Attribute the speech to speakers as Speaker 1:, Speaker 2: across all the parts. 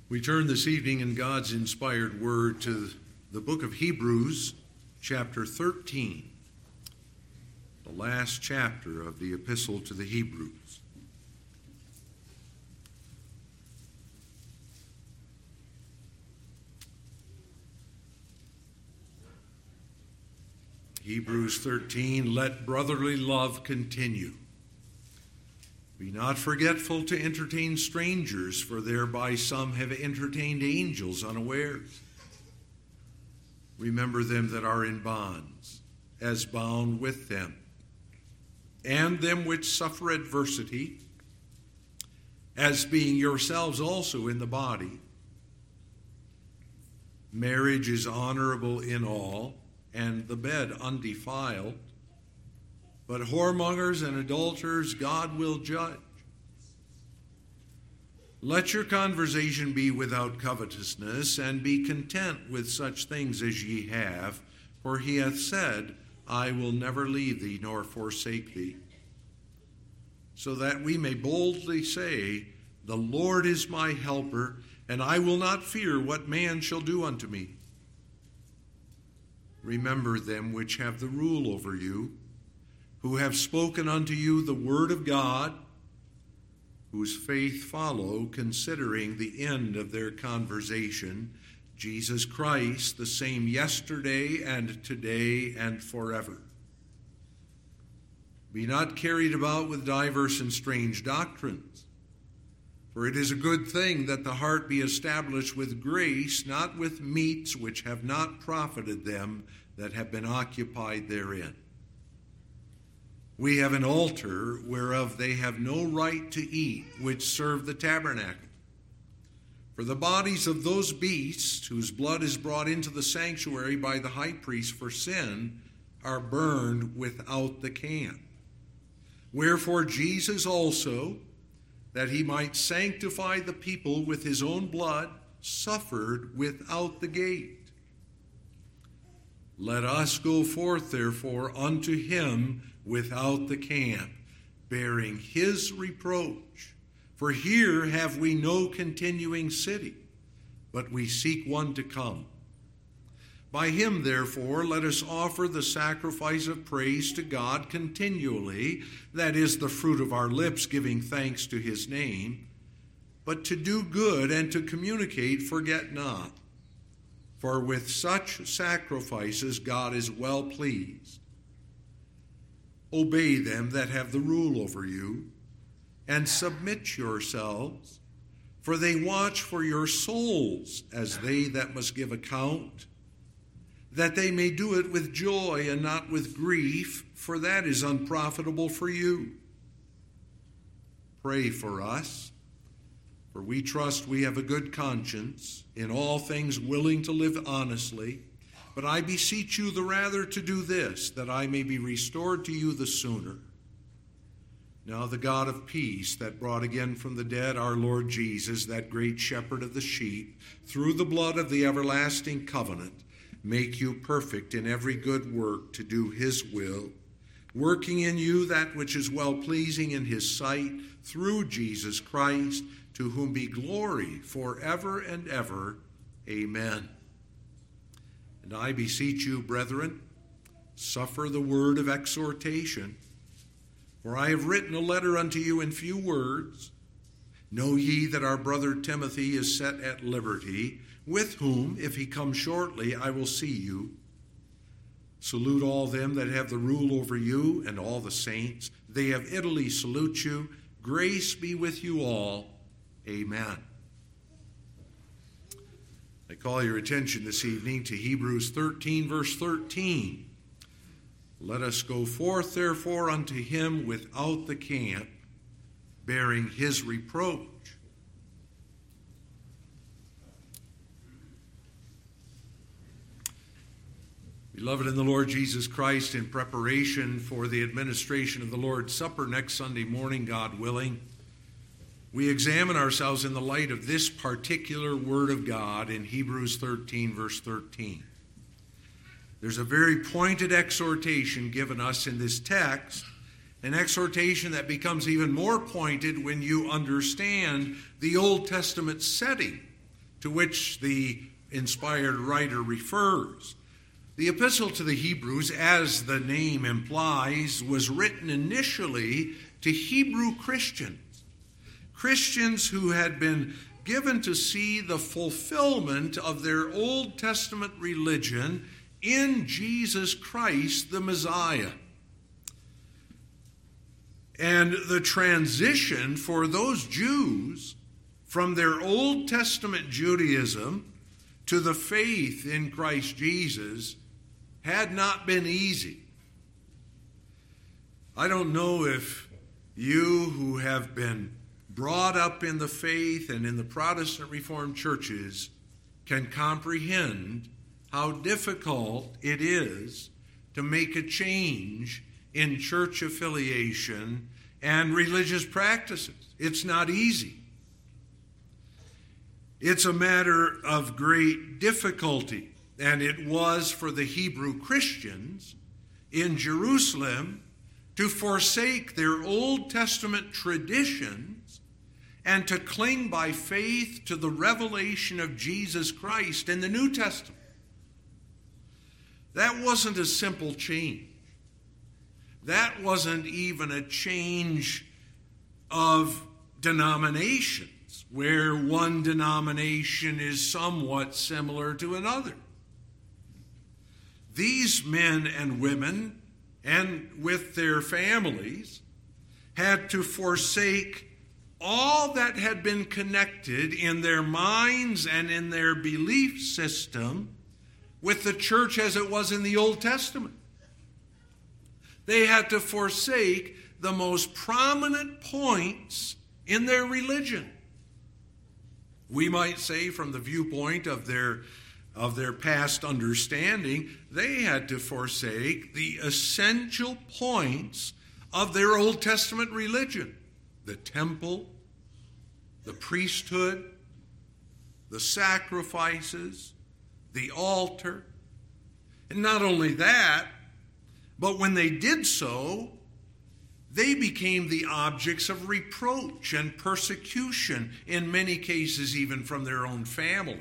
Speaker 1: We turn this evening in God's inspired word to the book of Hebrews, chapter 13, the last chapter of the epistle to the Hebrews. Hebrews 13, let brotherly love continue. Be not forgetful to entertain strangers, for thereby some have entertained angels unawares. Remember them that are in bonds, as bound with them, and them which suffer adversity, as being yourselves also in the body. Marriage is honorable in all, and the bed undefiled. But whoremongers and adulterers God will judge. Let your conversation be without covetousness, and be content with such things as ye have. For he hath said, I will never leave thee nor forsake thee. So that we may boldly say, the Lord is my helper, and I will not fear what man shall do unto me. Remember them which have the rule over you, who have spoken unto you the word of God, whose faith follow, considering the end of their conversation, Jesus Christ, the same yesterday and today and forever. Be not carried about with diverse and strange doctrines, for it is a good thing that the heart be established with grace, not with meats which have not profited them that have been occupied therein. We have an altar whereof they have no right to eat, which serve the tabernacle. For the bodies of those beasts, whose blood is brought into the sanctuary by the high priest for sin, are burned without the camp. Wherefore Jesus also, that he might sanctify the people with his own blood, suffered without the gate. Let us go forth, therefore, unto him without the camp, bearing his reproach. For here have we no continuing city, but we seek one to come. By him, therefore, let us offer the sacrifice of praise to God continually, that is, the fruit of our lips, giving thanks to his name. But to do good and to communicate, forget not. For with such sacrifices God is well pleased. Obey them that have the rule over you, and submit yourselves, for they watch for your souls as they that must give account, that they may do it with joy and not with grief, for that is unprofitable for you. Pray for us, for we trust we have a good conscience, in all things willing to live honestly. But I beseech you the rather to do this, that I may be restored to you the sooner. Now the God of peace, that brought again from the dead our Lord Jesus, that great shepherd of the sheep, through the blood of the everlasting covenant, make you perfect in every good work to do his will, working in you that which is well-pleasing in his sight, through Jesus Christ, to whom be glory forever and ever. Amen. And I beseech you, brethren, suffer the word of exhortation. For I have written a letter unto you in few words. Know ye that our brother Timothy is set at liberty, with whom, if he come shortly, I will see you. Salute all them that have the rule over you, and all the saints. They of Italy salute you. Grace be with you all. Amen. I call your attention this evening to Hebrews 13, verse 13. Let us go forth, therefore, unto him without the camp, bearing his reproach. Beloved in the Lord Jesus Christ, in preparation for the administration of the Lord's Supper next Sunday morning, God willing, we examine ourselves in the light of this particular word of God in Hebrews 13, verse 13. There's a very pointed exhortation given us in this text, an exhortation that becomes even more pointed when you understand the Old Testament setting to which the inspired writer refers. The Epistle to the Hebrews, as the name implies, was written initially to Hebrew Christians, Christians who had been given to see the fulfillment of their Old Testament religion in Jesus Christ, the Messiah. And the transition for those Jews from their Old Testament Judaism to the faith in Christ Jesus had not been easy. I don't know if you who have been brought up in the faith and in the Protestant Reformed churches can comprehend how difficult it is to make a change in church affiliation and religious practices. It's not easy. It's a matter of great difficulty, and it was for the Hebrew Christians in Jerusalem to forsake their Old Testament traditions and to cling by faith to the revelation of Jesus Christ in the New Testament. That wasn't a simple change. That wasn't even a change of denominations, where one denomination is somewhat similar to another. These men and women, and with their families, had to forsake all that had been connected in their minds and in their belief system with the church as it was in the Old Testament. They had to forsake the most prominent points in their religion. We might say, from the viewpoint of their past understanding, they had to forsake the essential points of their Old Testament religion: the temple, the priesthood, the sacrifices, the altar. And not only that, but when they did so, they became the objects of reproach and persecution, in many cases even from their own families.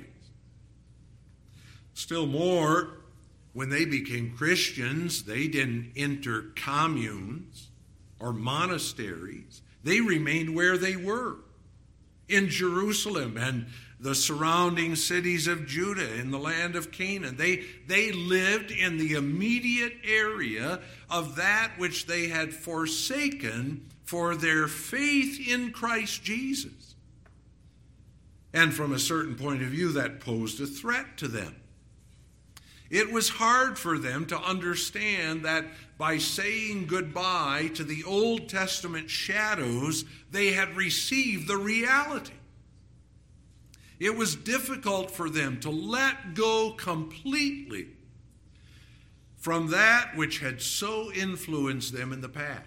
Speaker 1: Still more, when they became Christians, they didn't enter communes or monasteries. They remained where they were, in Jerusalem and the surrounding cities of Judah, in the land of Canaan. They lived in the immediate area of that which they had forsaken for their faith in Christ Jesus. And from a certain point of view, that posed a threat to them. It was hard for them to understand that by saying goodbye to the Old Testament shadows, they had received the reality. It was difficult for them to let go completely from that which had so influenced them in the past.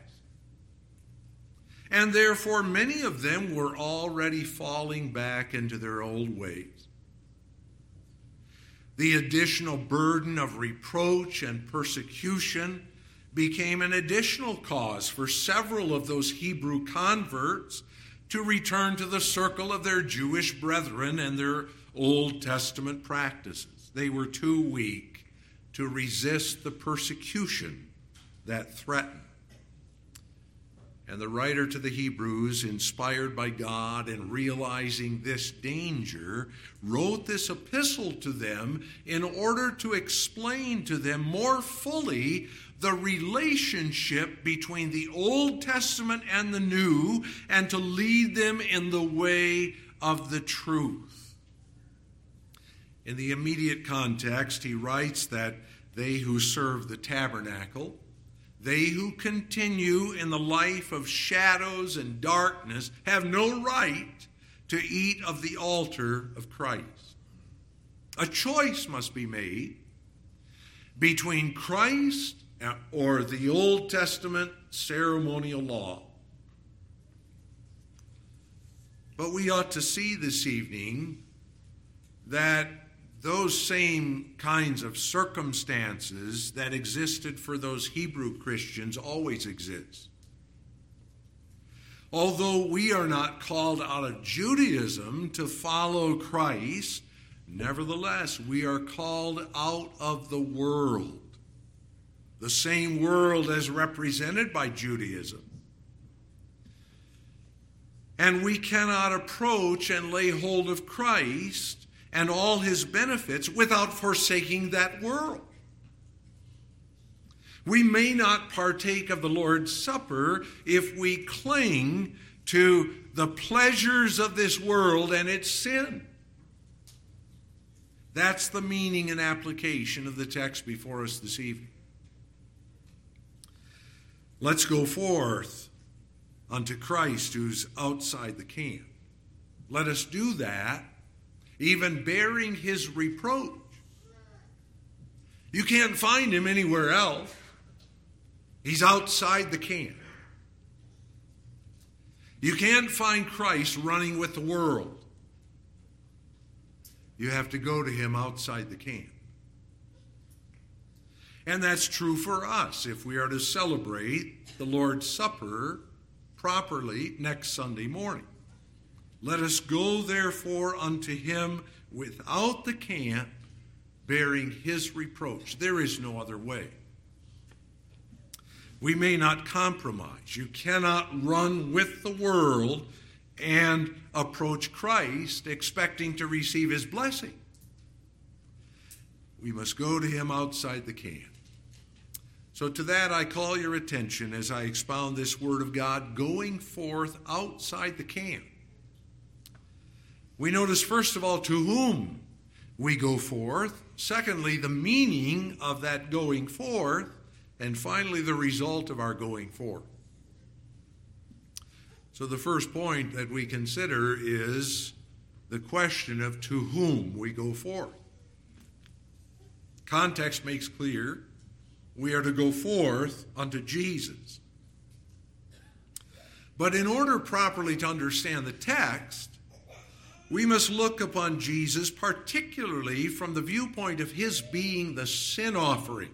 Speaker 1: And therefore, many of them were already falling back into their old ways. The additional burden of reproach and persecution became an additional cause for several of those Hebrew converts to return to the circle of their Jewish brethren and their Old Testament practices. They were too weak to resist the persecution that threatened. And the writer to the Hebrews, inspired by God and realizing this danger, wrote this epistle to them in order to explain to them more fully the relationship between the Old Testament and the New, and to lead them in the way of the truth. In the immediate context, he writes that they who serve the tabernacle, they who continue in the life of shadows and darkness, have no right to eat of the altar of Christ. A choice must be made between Christ or the Old Testament ceremonial law. But we ought to see this evening that those same kinds of circumstances that existed for those Hebrew Christians always exist. Although we are not called out of Judaism to follow Christ, nevertheless, we are called out of the world, the same world as represented by Judaism. And we cannot approach and lay hold of Christ and all his benefits without forsaking that world. We may not partake of the Lord's Supper if we cling to the pleasures of this world and its sin. That's the meaning and application of the text before us this evening. Let's go forth unto Christ who's outside the camp. Let us do that, even bearing his reproach. You can't find him anywhere else. He's outside the camp. You can't find Christ running with the world. You have to go to him outside the camp. And that's true for us if we are to celebrate the Lord's Supper properly next Sunday morning. Let us go, therefore, unto him without the camp, bearing his reproach. There is no other way. We may not compromise. You cannot run with the world and approach Christ expecting to receive his blessing. We must go to him outside the camp. So to that I call your attention as I expound this word of God, going forth outside the camp. We notice, first of all, to whom we go forth. Secondly, the meaning of that going forth. And finally, the result of our going forth. So the first point that we consider is the question of to whom we go forth. Context makes clear we are to go forth unto Jesus. But in order properly to understand the text, we must look upon Jesus particularly from the viewpoint of his being the sin offering.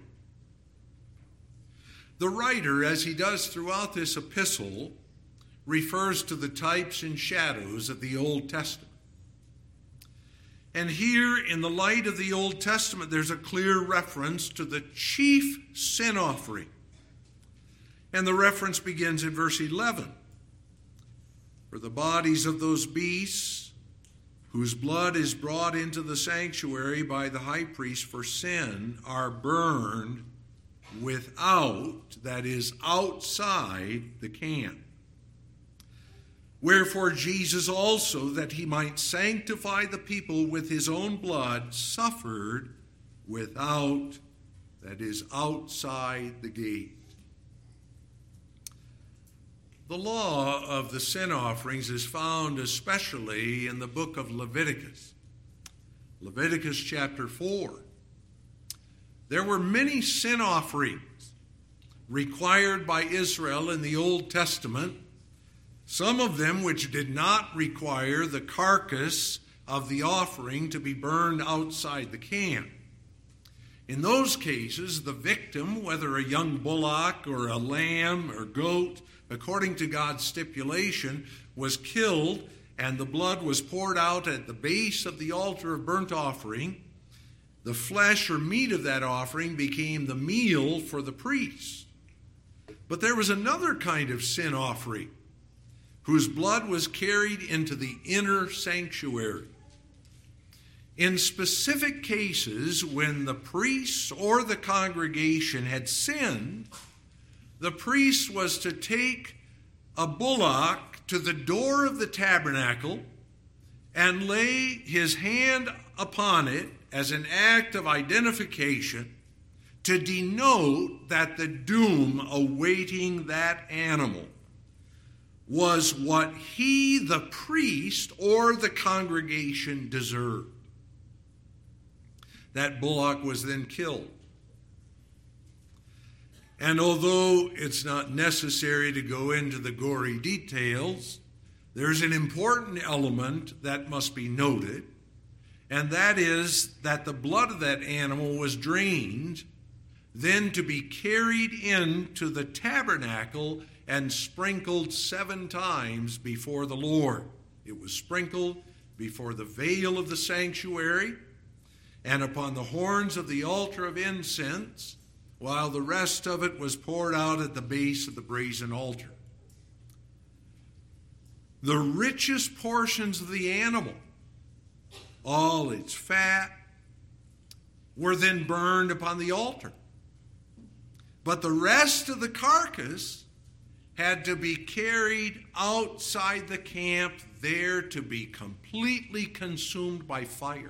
Speaker 1: The writer, as he does throughout this epistle, refers to the types and shadows of the Old Testament. And here, in the light of the Old Testament, there's a clear reference to the chief sin offering. And the reference begins in verse 11. For the bodies of those beasts whose blood is brought into the sanctuary by the high priest for sin are burned without, that is, outside the camp. Wherefore Jesus also, that he might sanctify the people with his own blood, suffered without, that is, outside the gate. The law of the sin offerings is found especially in the book of Leviticus. Leviticus chapter 4. There were many sin offerings required by Israel in the Old Testament, some of them which did not require the carcass of the offering to be burned outside the camp. In those cases, the victim, whether a young bullock or a lamb or goat, according to God's stipulation, was killed, and the blood was poured out at the base of the altar of burnt offering. The flesh or meat of that offering became the meal for the priest. But there was another kind of sin offering, whose blood was carried into the inner sanctuary. In specific cases, when the priests or the congregation had sinned, the priest was to take a bullock to the door of the tabernacle and lay his hand upon it as an act of identification to denote that the doom awaiting that animal was what he, the priest, or the congregation deserved. That bullock was then killed. And although it's not necessary to go into the gory details, there's an important element that must be noted, and that is that the blood of that animal was drained, then to be carried into the tabernacle and sprinkled 7 times before the Lord. It was sprinkled before the veil of the sanctuary and upon the horns of the altar of incense, while the rest of it was poured out at the base of the brazen altar. The richest portions of the animal, all its fat, were then burned upon the altar. But the rest of the carcass had to be carried outside the camp, there to be completely consumed by fire.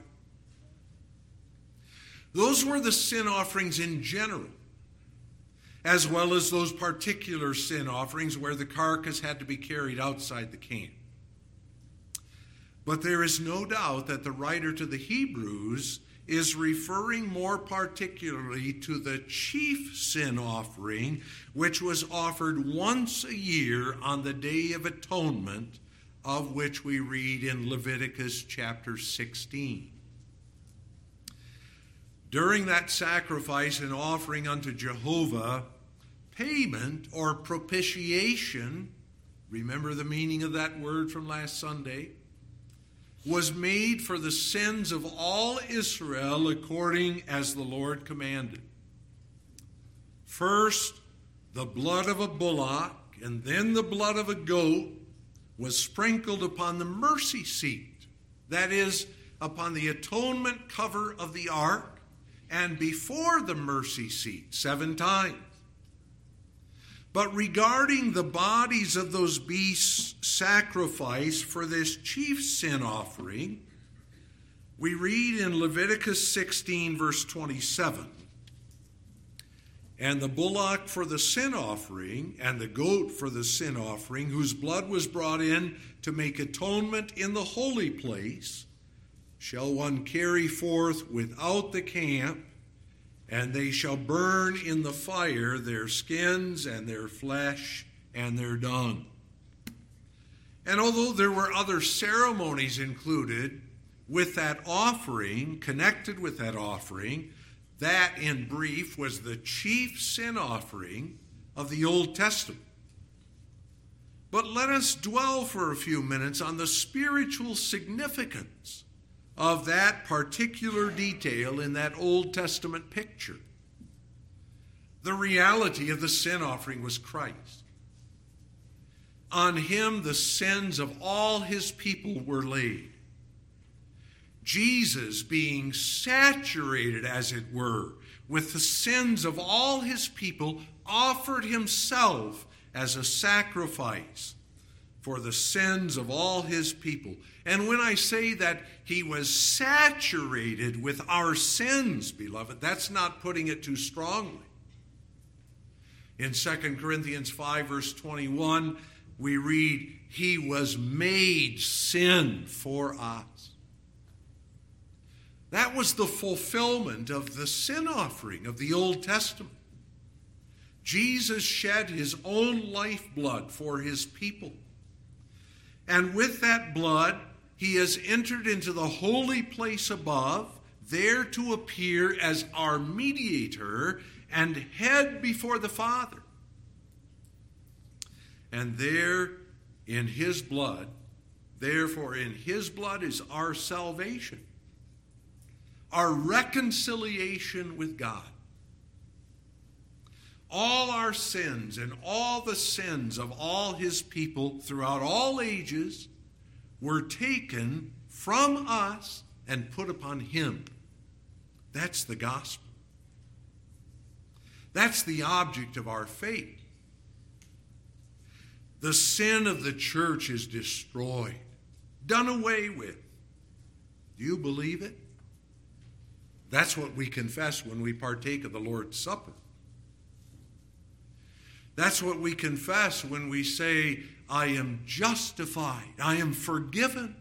Speaker 1: Those were the sin offerings in general, as well as those particular sin offerings where the carcass had to be carried outside the camp. But there is no doubt that the writer to the Hebrews is referring more particularly to the chief sin offering, which was offered once a year on the Day of Atonement, of which we read in Leviticus chapter 16. During that sacrifice and offering unto Jehovah, payment or propitiation, remember the meaning of that word from last Sunday, was made for the sins of all Israel according as the Lord commanded. First, the blood of a bullock and then the blood of a goat was sprinkled upon the mercy seat, that is, upon the atonement cover of the ark, and before the mercy seat 7 times. But regarding the bodies of those beasts sacrificed for this chief sin offering, we read in Leviticus 16, verse 27, "And the bullock for the sin offering, and the goat for the sin offering, whose blood was brought in to make atonement in the holy place, shall one carry forth without the camp, and they shall burn in the fire their skins and their flesh and their dung." And although there were other ceremonies included with that offering, connected with that offering, that in brief was the chief sin offering of the Old Testament. But let us dwell for a few minutes on the spiritual significance of that particular detail in that Old Testament picture. The reality of the sin offering was Christ. On him the sins of all his people were laid. Jesus, being saturated, as it were, with the sins of all his people, offered himself as a sacrifice for the sins of all his people. And when I say that he was saturated with our sins, beloved, that's not putting it too strongly. In 2 Corinthians 5, verse 21, we read, "He was made sin for us." That was the fulfillment of the sin offering of the Old Testament. Jesus shed his own lifeblood for his people. And with that blood, he has entered into the holy place above, there to appear as our mediator and head before the Father. And there in his blood, therefore in his blood is our salvation, our reconciliation with God. All our sins and all the sins of all his people throughout all ages were taken from us and put upon him. That's the gospel. That's the object of our faith. The sin of the church is destroyed, done away with. Do you believe it? That's what we confess when we partake of the Lord's Supper. That's what we confess when we say, "I am justified, I am forgiven."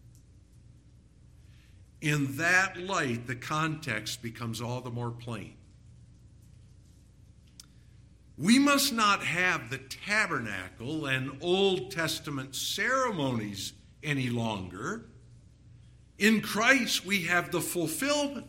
Speaker 1: In that light, the context becomes all the more plain. We must not have the tabernacle and Old Testament ceremonies any longer. In Christ, we have the fulfillment.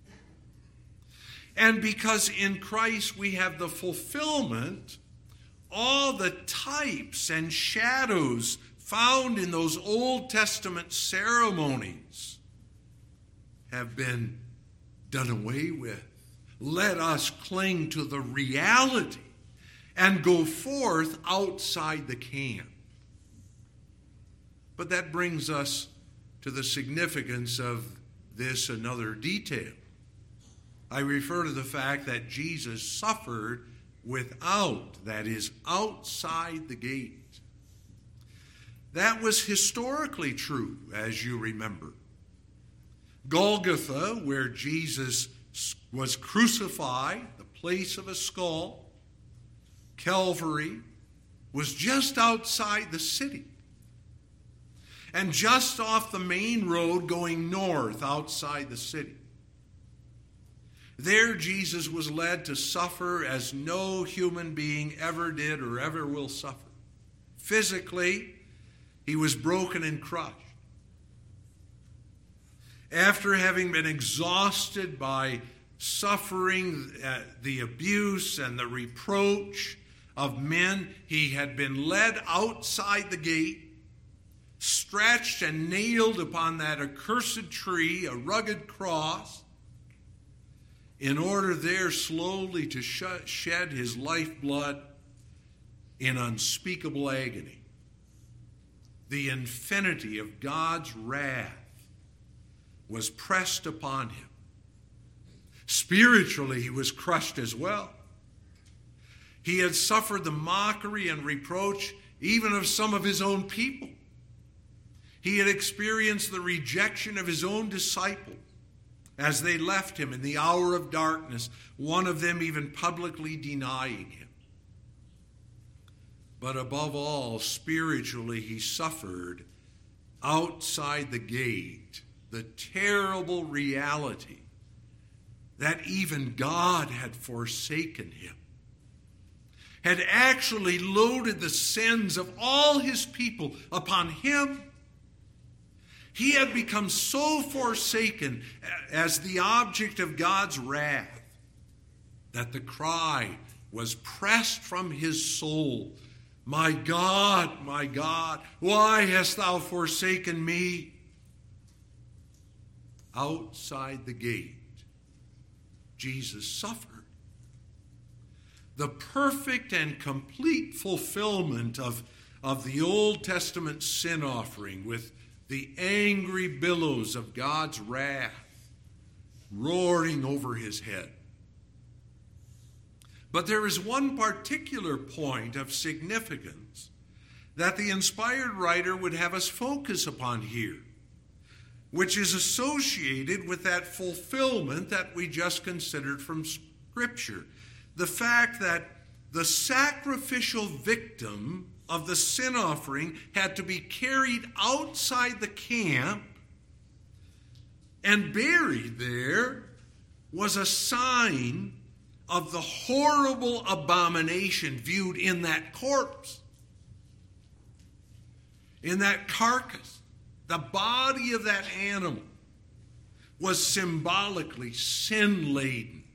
Speaker 1: And because in Christ we have the fulfillment, all the types and shadows found in those Old Testament ceremonies have been done away with. Let us cling to the reality and go forth outside the camp. But that brings us to the significance of this another detail. I refer to the fact that Jesus suffered without, that is, outside the gate. That was historically true, as you remember. Golgotha, where Jesus was crucified, the place of a skull, Calvary, was just outside the city. And just off the main road going north outside the city. There Jesus was led to suffer as no human being ever did or ever will suffer. Physically, he was broken and crushed. After having been exhausted by suffering the abuse and the reproach of men, he had been led outside the gate, stretched and nailed upon that accursed tree, a rugged cross, in order there slowly to shed his lifeblood in unspeakable agony. The infinity of God's wrath was pressed upon him. Spiritually, he was crushed as well. He had suffered the mockery and reproach even of some of his own people. He had experienced the rejection of his own disciples as they left him in the hour of darkness, one of them even publicly denying him. But above all, spiritually, he suffered outside the gate the terrible reality that even God had forsaken him, had actually loaded the sins of all his people upon him. He had become so forsaken as the object of God's wrath that the cry was pressed from his soul, my God, why hast thou forsaken me?" Outside the gate, Jesus suffered. The perfect and complete fulfillment of the Old Testament sin offering with the angry billows of God's wrath roaring over his head. But there is one particular point of significance that the inspired writer would have us focus upon here, which is associated with that fulfillment that we just considered from Scripture. The fact that the sacrificial victim of the sin offering had to be carried outside the camp and buried there was a sign of the horrible abomination viewed in that corpse, in that carcass. The body of that animal was symbolically sin-laden.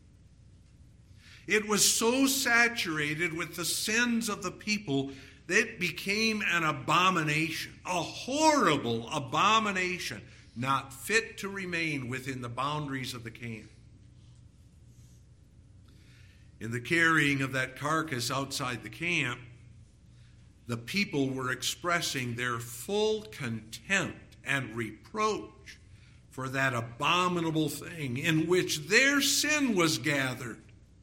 Speaker 1: It was so saturated with the sins of the people that it became an abomination, a horrible abomination, not fit to remain within the boundaries of the camp. In the carrying of that carcass outside the camp, the people were expressing their full contempt and reproach for that abominable thing in which their sin was gathered.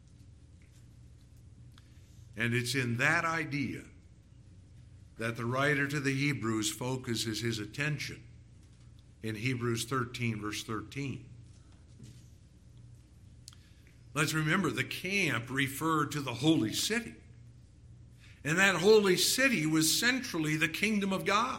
Speaker 1: And it's in that idea that the writer to the Hebrews focuses his attention in Hebrews 13, verse 13. Let's remember, the camp referred to the holy city. And that holy city was centrally the kingdom of God.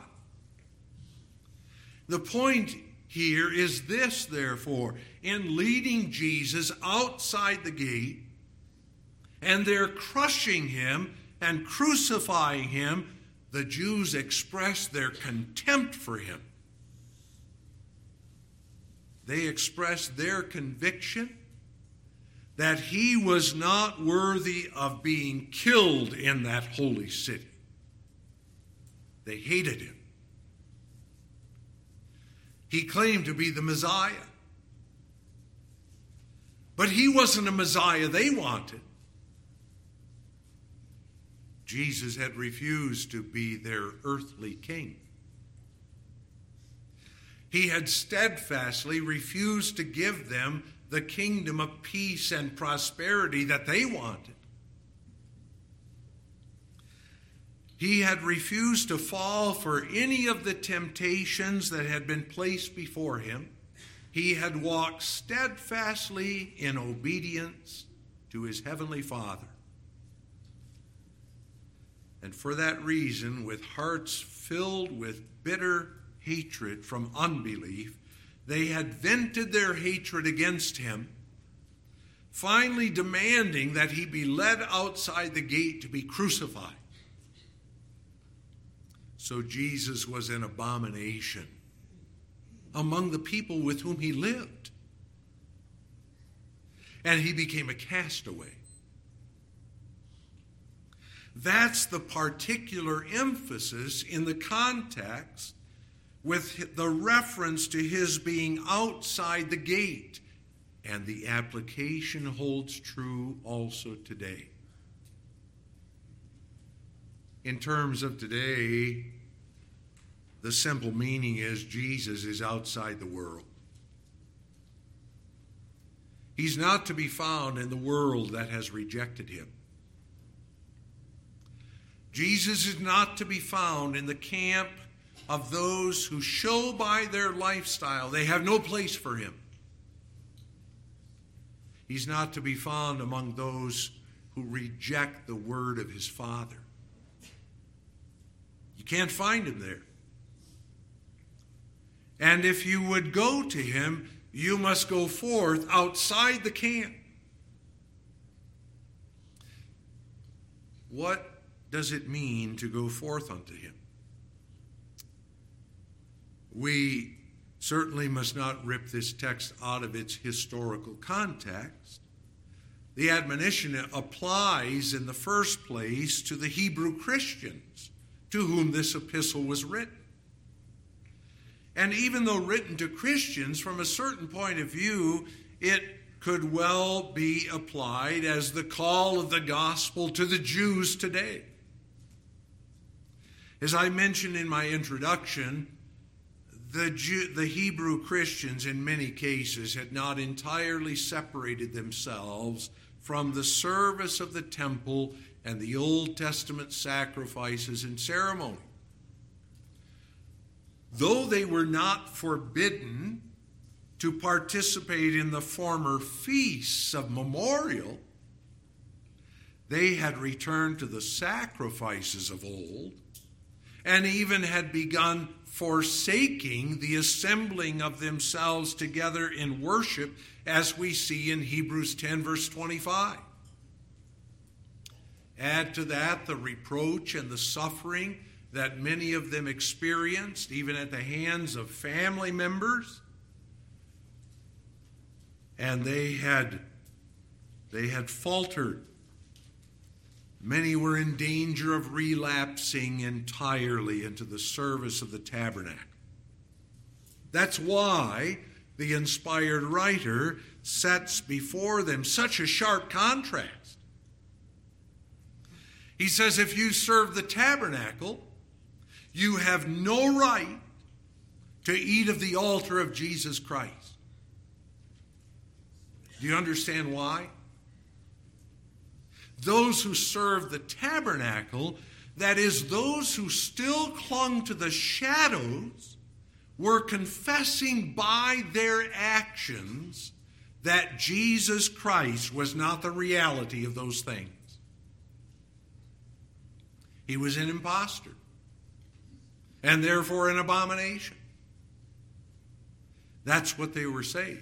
Speaker 1: The point here is this, therefore, in leading Jesus outside the gate, and they're crushing him and crucifying him, the Jews expressed their contempt for him. They expressed their conviction that he was not worthy of being killed in that holy city. They hated him. He claimed to be the Messiah. But he wasn't a Messiah they wanted. Jesus had refused to be their earthly king. He had steadfastly refused to give them the kingdom of peace and prosperity that they wanted. He had refused to fall for any of the temptations that had been placed before him. He had walked steadfastly in obedience to his heavenly Father. And for that reason, with hearts filled with bitter hatred from unbelief, they had vented their hatred against him, finally demanding that he be led outside the gate to be crucified. So Jesus was an abomination among the people with whom he lived. And he became a castaway. That's the particular emphasis in the context with the reference to his being outside the gate. And the application holds true also today. In terms of today, the simple meaning is Jesus is outside the world. He's not to be found in the world that has rejected him. Jesus is not to be found in the camp of those who show by their lifestyle they have no place for him. He's not to be found among those who reject the word of his Father. You can't find him there. And if you would go to him, you must go forth outside the camp. What does it mean to go forth unto him? We certainly must not rip this text out of its historical context. The admonition applies in the first place to the Hebrew Christians to whom this epistle was written. And even though written to Christians, from a certain point of view, it could well be applied as the call of the gospel to the Jews today. As I mentioned in my introduction, the Hebrew Christians in many cases had not entirely separated themselves from the service of the temple and the Old Testament sacrifices and ceremony. Though they were not forbidden to participate in the former feasts of memorial, they had returned to the sacrifices of old and even had begun forsaking the assembling of themselves together in worship, as we see in Hebrews 10, verse 25. Add to that the reproach and the suffering that many of them experienced, even at the hands of family members. And they had faltered. Many were in danger of relapsing entirely into the service of the tabernacle. That's why the inspired writer sets before them such a sharp contrast. He says, if you serve the tabernacle, you have no right to eat of the altar of Jesus Christ. Do you understand why? Those who served the tabernacle, that is, those who still clung to the shadows, were confessing by their actions that Jesus Christ was not the reality of those things. He was an impostor, and therefore an abomination. That's what they were saying.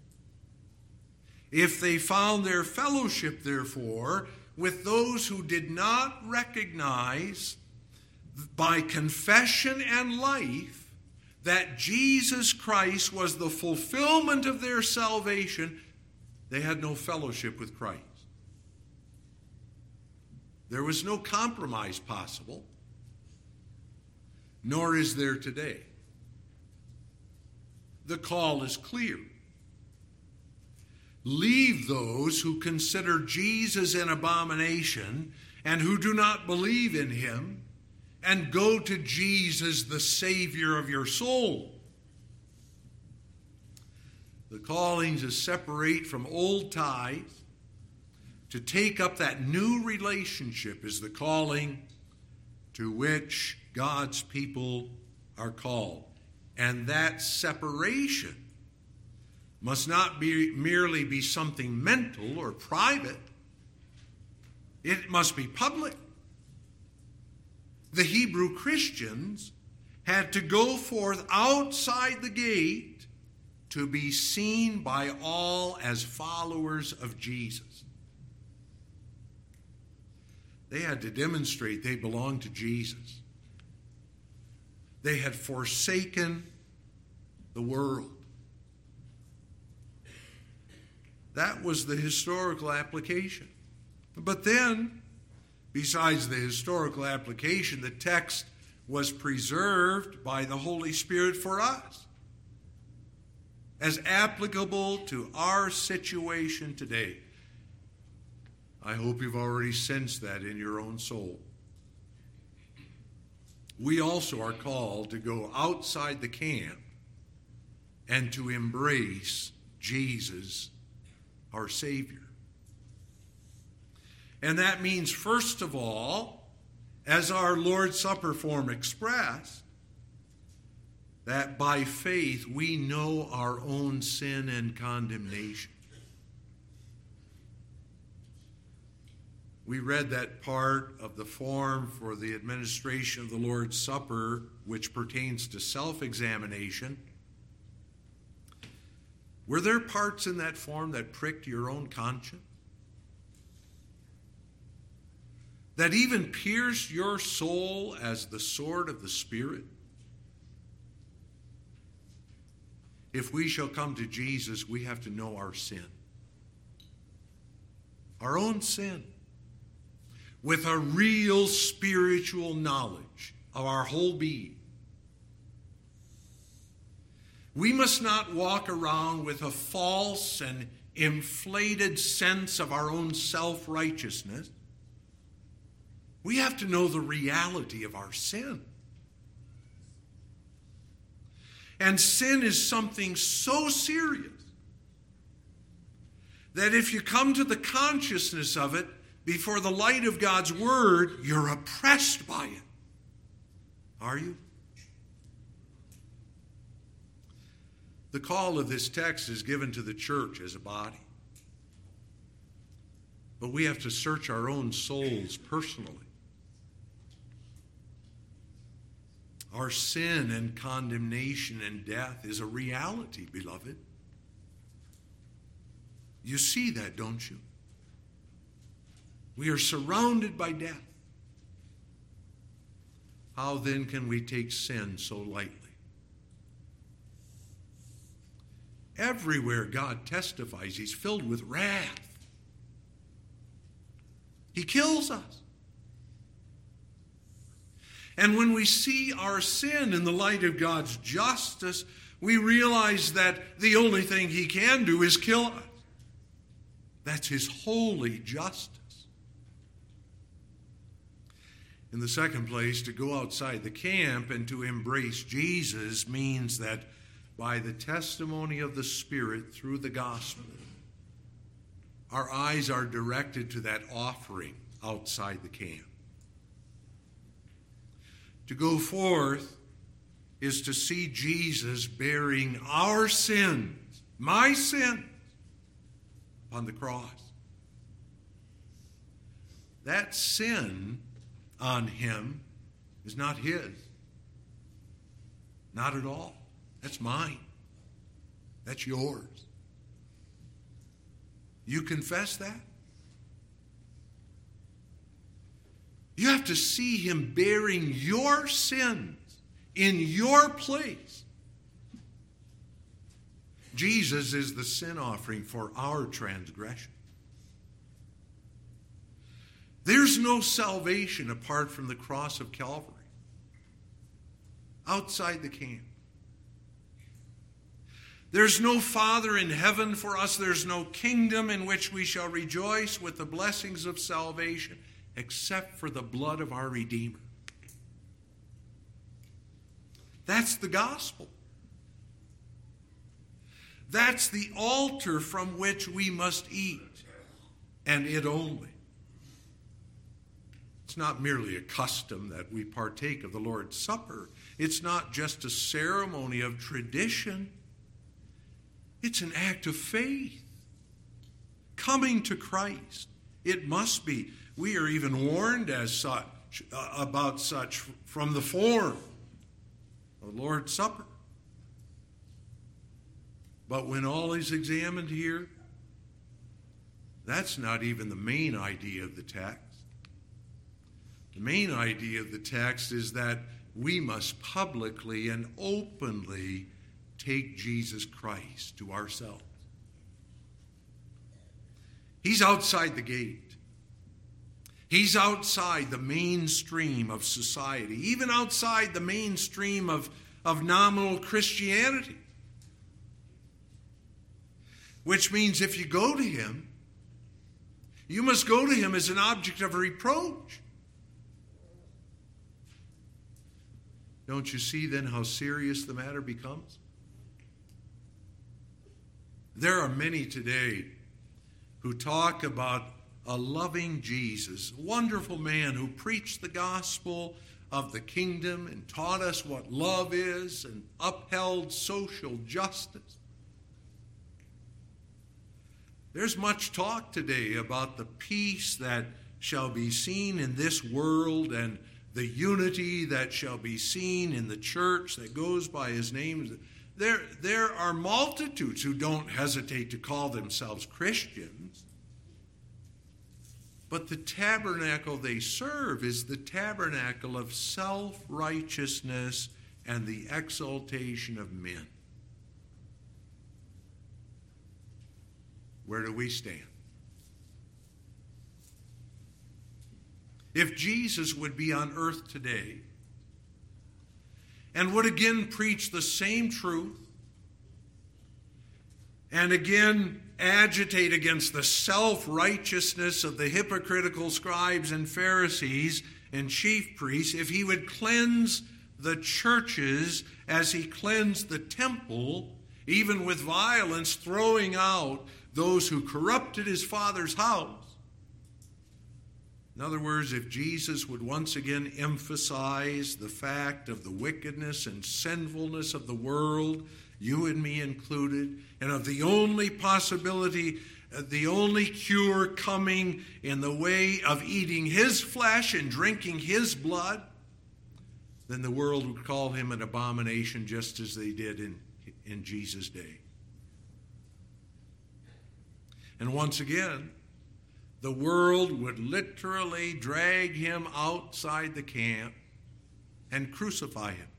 Speaker 1: If they found their fellowship, therefore, with those who did not recognize by confession and life that Jesus Christ was the fulfillment of their salvation, They had no fellowship with Christ. There was no compromise possible, nor is there today. The call is clear. Leave those who consider Jesus an abomination and who do not believe in him, and go to Jesus, the Savior of your soul. The calling to separate from old ties, to take up that new relationship, is the calling to which God's people are called. And that separation must not merely be something mental or private. It must be public. The Hebrew Christians had to go forth outside the gate to be seen by all as followers of Jesus. They had to demonstrate they belonged to Jesus. They had forsaken the world. That was the historical application. But then, besides the historical application, the text was preserved by the Holy Spirit for us, as applicable to our situation today. I hope you've already sensed that in your own soul. We also are called to go outside the camp and to embrace Jesus, our Savior. And that means, first of all, as our Lord's Supper form expressed, that by faith we know our own sin and condemnation. We read that part of the form for the administration of the Lord's Supper, which pertains to self-examination. Were there parts in that form that pricked your own conscience? That even pierced your soul as the sword of the Spirit? If we shall come to Jesus, we have to know our sin. Our own sin. With a real spiritual knowledge of our whole being. We must not walk around with a false and inflated sense of our own self-righteousness. We have to know the reality of our sin. And sin is something so serious that if you come to the consciousness of it before the light of God's Word, you're oppressed by it. Are you? The call of this text is given to the church as a body. But we have to search our own souls personally. Our sin and condemnation and death is a reality, beloved. You see that, don't you? We are surrounded by death. How then can we take sin so lightly? Everywhere God testifies, he's filled with wrath. He kills us. And when we see our sin in the light of God's justice, we realize that the only thing he can do is kill us. That's his holy justice. In the second place, to go outside the camp and to embrace Jesus means that by the testimony of the Spirit through the gospel, our eyes are directed to that offering outside the camp. To go forth is to see Jesus bearing our sins, my sins, on the cross. That sin on him is not his. Not at all. That's mine. That's yours. You confess that? You have to see him bearing your sins in your place. Jesus is the sin offering for our transgression. There's no salvation apart from the cross of Calvary. Outside the camp. There's no Father in heaven for us. There's no kingdom in which we shall rejoice with the blessings of salvation except for the blood of our Redeemer. That's the gospel. That's the altar from which we must eat, and it only. It's not merely a custom that we partake of the Lord's Supper. It's not just a ceremony of tradition. It's an act of faith. Coming to Christ. It must be. We are even warned as such about such from the form of the Lord's Supper. But when all is examined here, that's not even the main idea of the text. The main idea of the text is that we must publicly and openly take Jesus Christ to ourselves. He's outside the gate. He's outside the mainstream of society, even outside the mainstream of nominal Christianity. Which means if you go to him, you must go to him as an object of reproach. Don't you see then how serious the matter becomes? There are many today who talk about a loving Jesus, a wonderful man who preached the gospel of the kingdom and taught us what love is and upheld social justice. There's much talk today about the peace that shall be seen in this world and the unity that shall be seen in the church that goes by his name. There are multitudes who don't hesitate to call themselves Christians. But the tabernacle they serve is the tabernacle of self-righteousness and the exaltation of men. Where do we stand? If Jesus would be on earth today and would again preach the same truth and again agitate against the self-righteousness of the hypocritical scribes and Pharisees and chief priests, if he would cleanse the churches as he cleansed the temple, even with violence, throwing out those who corrupted his Father's house. In other words, if Jesus would once again emphasize the fact of the wickedness and sinfulness of the world, you and me included, and of the only possibility, the only cure coming in the way of eating his flesh and drinking his blood, then the world would call him an abomination just as they did in Jesus' day. And once again, the world would literally drag him outside the camp and crucify him.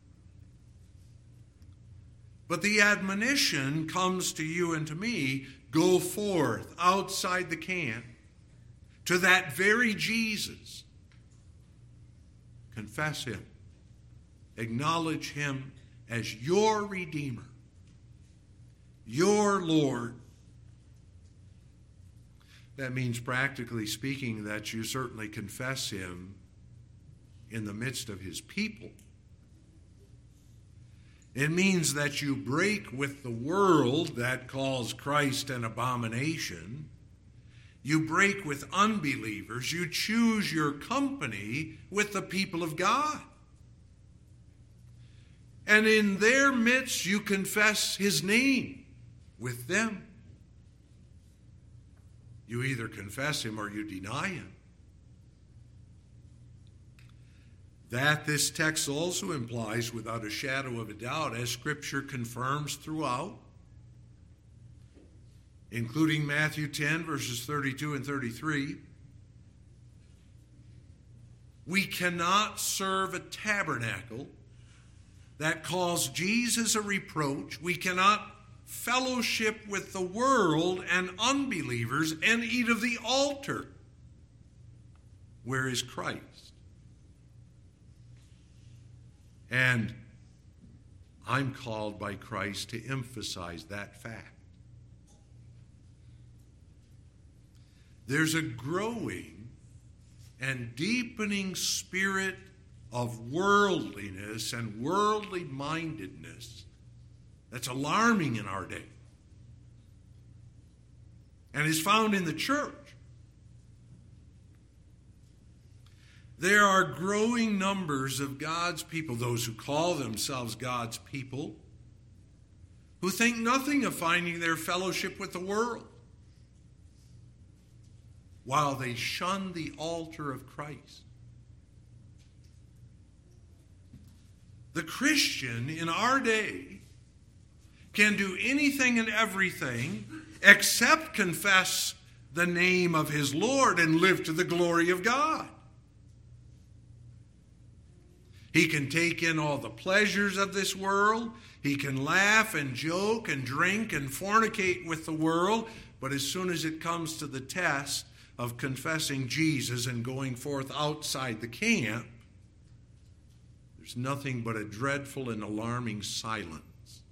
Speaker 1: But the admonition comes to you and to me, go forth outside the camp to that very Jesus. Confess him. Acknowledge him as your Redeemer, your Lord. That means, practically speaking, that you certainly confess him in the midst of his people. It means that you break with the world that calls Christ an abomination. You break with unbelievers. You choose your company with the people of God. And in their midst, you confess his name with them. You either confess him or you deny him. That this text also implies, without a shadow of a doubt, as Scripture confirms throughout, including Matthew 10, verses 32 and 33, we cannot serve a tabernacle that calls Jesus a reproach. We cannot fellowship with the world and unbelievers and eat of the altar. Where is Christ? And I'm called by Christ to emphasize that fact. There's a growing and deepening spirit of worldliness and worldly mindedness that's alarming in our day and is found in the church. There are growing numbers of God's people, those who call themselves God's people, who think nothing of finding their fellowship with the world, while they shun the altar of Christ. The Christian in our day can do anything and everything except confess the name of his Lord and live to the glory of God. He can take in all the pleasures of this world. He can laugh and joke and drink and fornicate with the world. But as soon as it comes to the test of confessing Jesus and going forth outside the camp, there's nothing but a dreadful and alarming silence.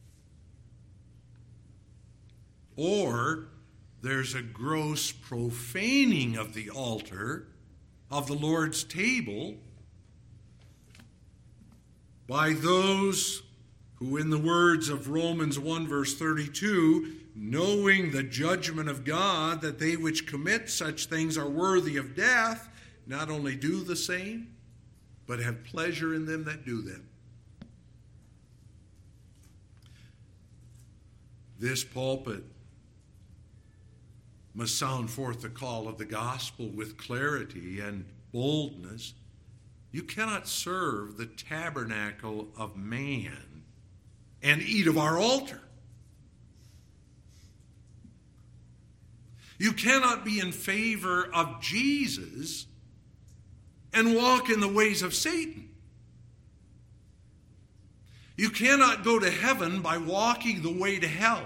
Speaker 1: Or there's a gross profaning of the altar, of the Lord's table, by those who, in the words of Romans 1 verse 32, knowing the judgment of God, that they which commit such things are worthy of death, not only do the same, but have pleasure in them that do them. This pulpit must sound forth the call of the gospel with clarity and boldness. You cannot serve the tabernacle of man and eat of our altar. You cannot be in favor of Jesus and walk in the ways of Satan. You cannot go to heaven by walking the way to hell.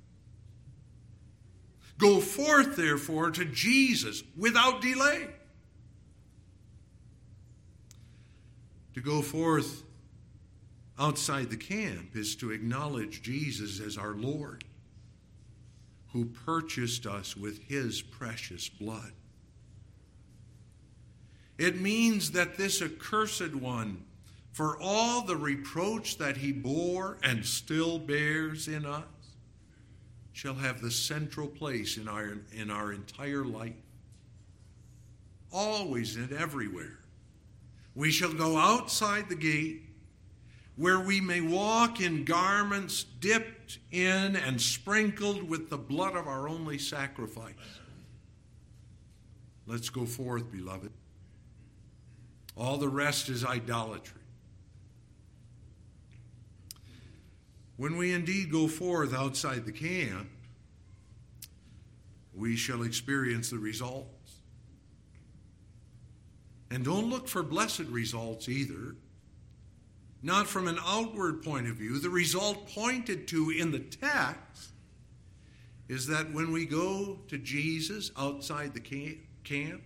Speaker 1: Go forth, therefore, to Jesus without delay. To go forth outside the camp is to acknowledge Jesus as our Lord, who purchased us with his precious blood. It means that this accursed one, for all the reproach that he bore and still bears in us, shall have the central place in our entire life, always and everywhere. We shall go outside the gate, where we may walk in garments dipped in and sprinkled with the blood of our only sacrifice. Let's go forth, beloved. All the rest is idolatry. When we indeed go forth outside the camp, we shall experience the results. And don't look for blessed results either. Not from an outward point of view. The result pointed to in the text is that when we go to Jesus outside the camp,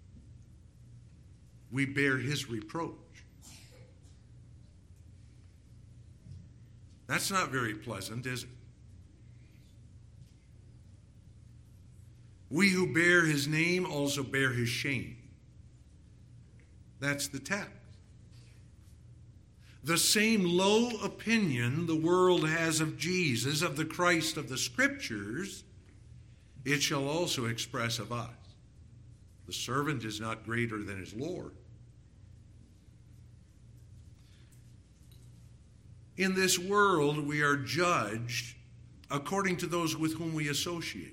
Speaker 1: we bear his reproach. That's not very pleasant, is it? We who bear his name also bear his shame. That's the text. The same low opinion the world has of Jesus, of the Christ of the Scriptures, it shall also express of us. The servant is not greater than his Lord. In this world, we are judged according to those with whom we associate.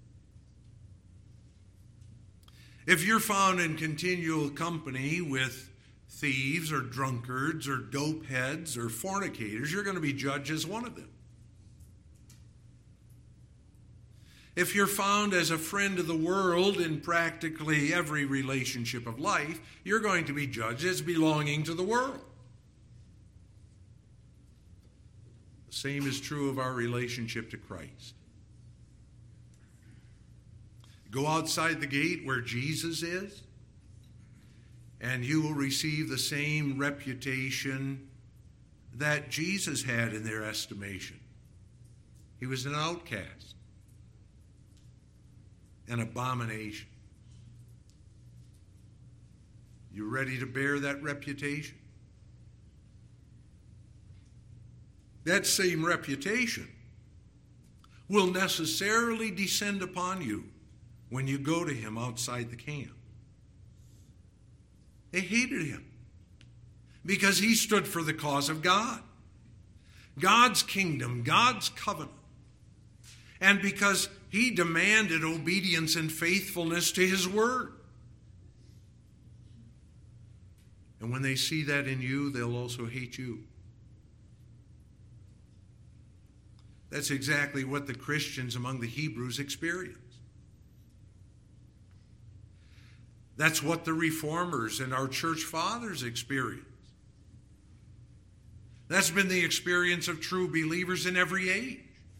Speaker 1: If you're found in continual company with thieves or drunkards or dope heads or fornicators, you're going to be judged as one of them. If you're found as a friend of the world in practically every relationship of life, you're going to be judged as belonging to the world. The same is true of our relationship to Christ. Go outside the gate where Jesus is, and you will receive the same reputation that Jesus had in their estimation. He was an outcast, an abomination. You ready to bear that reputation? That same reputation will necessarily descend upon you when you go to him outside the camp. They hated him because he stood for the cause of God, God's kingdom, God's covenant, and because he demanded obedience and faithfulness to his word. And when they see that in you, they'll also hate you. That's exactly what the Christians among the Hebrews experienced. That's what the reformers and our church fathers experienced. That's been the experience of true believers in every age.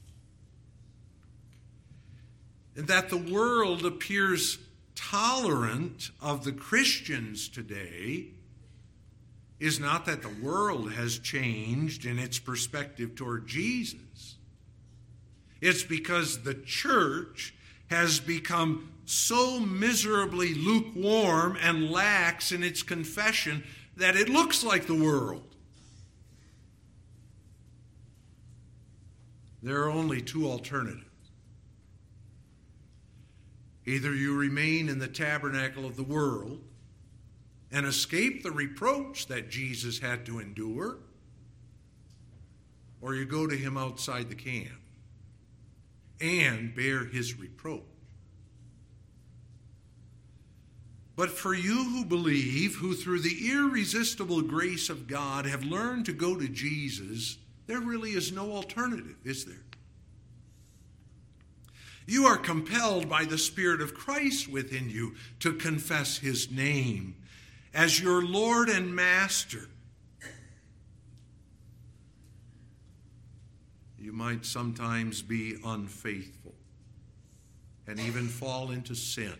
Speaker 1: And that the world appears tolerant of the Christians today is not that the world has changed in its perspective toward Jesus. It's because the church has become so miserably lukewarm and lax in its confession that it looks like the world. There are only two alternatives. Either you remain in the tabernacle of the world and escape the reproach that Jesus had to endure, or you go to him outside the camp and bear his reproach. But for you who believe, who through the irresistible grace of God have learned to go to Jesus, there really is no alternative, is there? You are compelled by the Spirit of Christ within you to confess his name as your Lord and Master. You might sometimes be unfaithful and even fall into sin.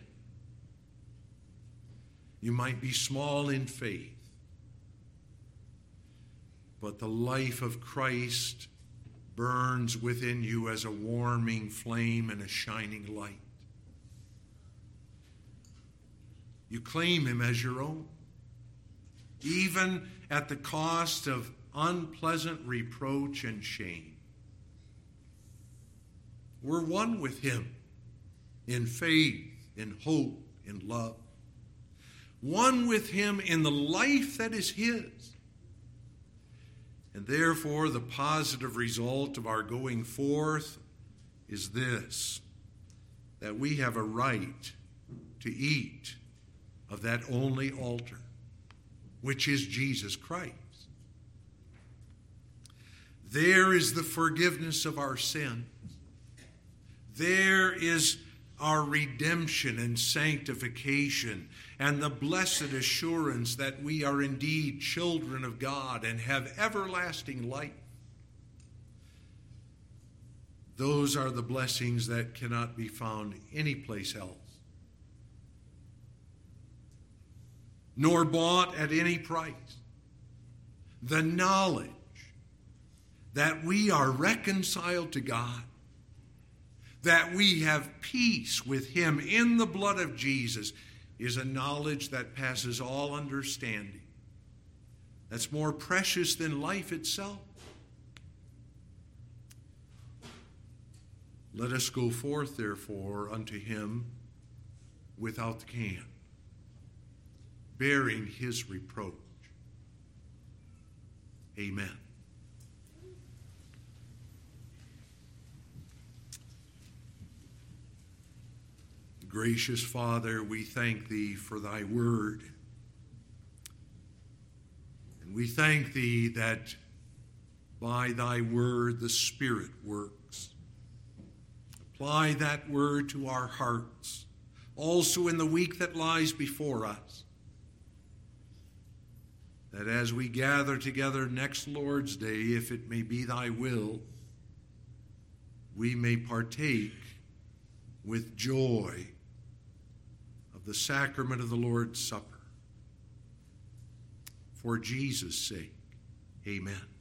Speaker 1: You might be small in faith, but the life of Christ burns within you as a warming flame and a shining light. You claim him as your own, even at the cost of unpleasant reproach and shame. We're one with him in faith, in hope, in love. One with him in the life that is his. And therefore, the positive result of our going forth is this, that we have a right to eat of that only altar, which is Jesus Christ. There is the forgiveness of our sins. There is our redemption and sanctification and the blessed assurance that we are indeed children of God and have everlasting life. Those are the blessings that cannot be found anyplace else, nor bought at any price. The knowledge that we are reconciled to God, that we have peace with him in the blood of Jesus, is a knowledge that passes all understanding. That's more precious than life itself. Let us go forth, therefore, unto him without the camp, bearing his reproach. Amen. Gracious Father, we thank thee for thy word. And we thank thee that by thy word the Spirit works. Apply that word to our hearts, also in the week that lies before us. that as we gather together next Lord's Day, if it may be thy will, we may partake with joy of the sacrament of the Lord's Supper. For Jesus' sake, amen.